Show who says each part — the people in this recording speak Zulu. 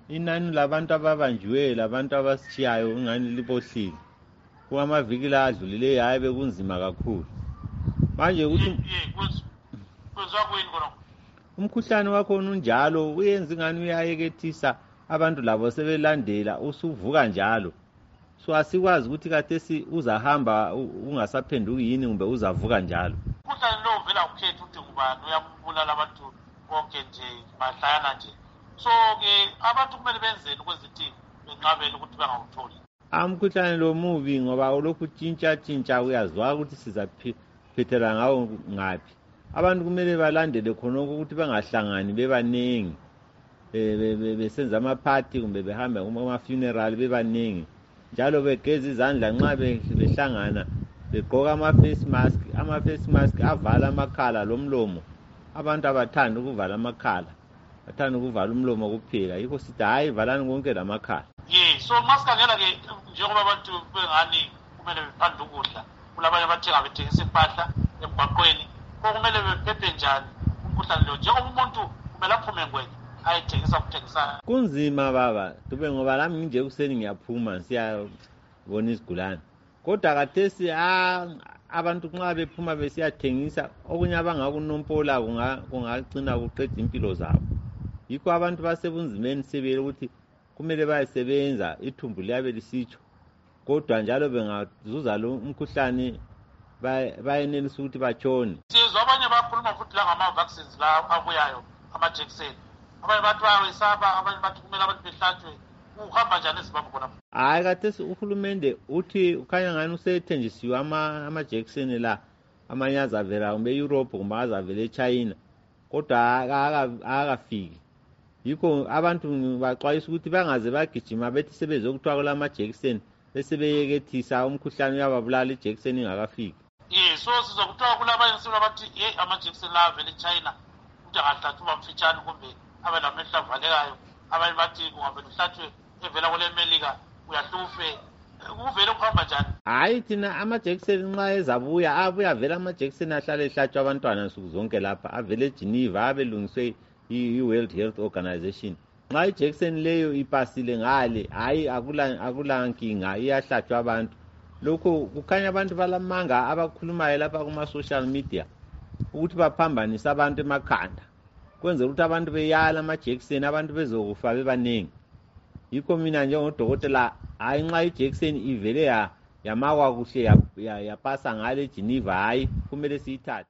Speaker 1: inani labantu ababanjiweyo labantu abasishiyayo ingani libohlile kwamaviki la adlulileyo hayi bekunzima kakhulu manje ukuthi umkhuhlane wakhona unjalo uyenza ingani uyayekethisa abantu labo sebelandela usuvuka njalo so asikwazi ukuthi kathesi uzahamba ungasaphenduki yini kumbe uzavuka njalo
Speaker 2: umkhuhlane lo uvela ukhetha ukuthi ngubani uyabulala abantu bonke nje bahlayana nje so-ke abantu kumele benzeni ukwezithi benqabele ukuthi bangawutholi
Speaker 1: umkhuhlane lo mubi ngoba ulokhu tshintsha uyazwa ukuthi sizaphethela ngawo ngaphi abantu kumele balandele khonokho ukuthi bangahlangani bebaningi besenza amaphathi kumbe behamba kuma-funeral bebaningi njalo begeza izandla nxa behlangana begqoka ama-face mask avala amakhala lomlomo abantu abathanda ukuvala amakhala bathanda ukuvala umlomo kuphela yikho sithi hayi valani konke lamakhala
Speaker 2: so nxa sikhangela-ke njengoba abantu bengani kumele bephandle ukudla kulabanye abathenga bethengisa impahla emgwaqweni ko kumele bephephe njani umkhuhlane lo njengoba umuntu kumele aphume ngwenye ayethengisa ukuthengisana
Speaker 1: kunzima baba dube ngoba lami nginje kuseni ngiyaphuma siyabona izigulane kodwa kathesi abantu nxa bephuma besiyathengisa okunye abangakunompola kungagcina kuqeda impilo zabo yikho abantu basebunzimeni sebele ukuthi kumele bayesebenza ithumbu liyabe lisitsho kodwa njalo bengazuza lo umkhuhlane bayenelisa ukuthi batshone
Speaker 2: sizwa abanye bakhuluma futhi la ngama-vaccines la abuyayo amajekiseni abanye bathi bayawesaba abanye bathi kumele abantu behlatshwe uhamba njani ezimbabwe khona
Speaker 1: hayi kathesi uhulumende uthi ukhanya ngani usethenjisiwe amajekiseni la amanye azavela kumbe e-Europe kumbe azavela e-China kodwa akafiki yikho abantu baxwayisa ukuthi bangaze bagijima bethi sebezokuthiwa kula majekiseni besebeyekethisa umkhuhlane uyababulala ijekiseni ingakafiki
Speaker 2: so sizokuthiwa kulabanye sibula bathi amajekiseni la avela e-China ukuthi angahlatshwa bamfitshane kumbe abe lamehlo avalekayo abanye bathi kungavela uhlatshwe evela kule Melika uyahlufe kuvele kuhamba njani
Speaker 1: hayi thina amajekiseni nxa ezabuya abuya vela amajekiseni ahlale ehlatshwa abantwana nsuku zonke lapha avele eGeneva abelungiswe i-World Health Organization nxa ijekiseni leyo ipasile ngale hayi akula nkinga iyahlatshwa abantu lokho kukhanya abantu balamanga abakhulumayo lapha kuma-social media ukuthi baphambanisa abantu emakhanda kwenzela ukuthi abantu beyala amajekiseni abantu bezokufa bebaningi yikho mina njengodokotela hayi nxa ijekiseni ivele yamakwa kuhle yapasa ngale eGeneva hayi kumele siyithathe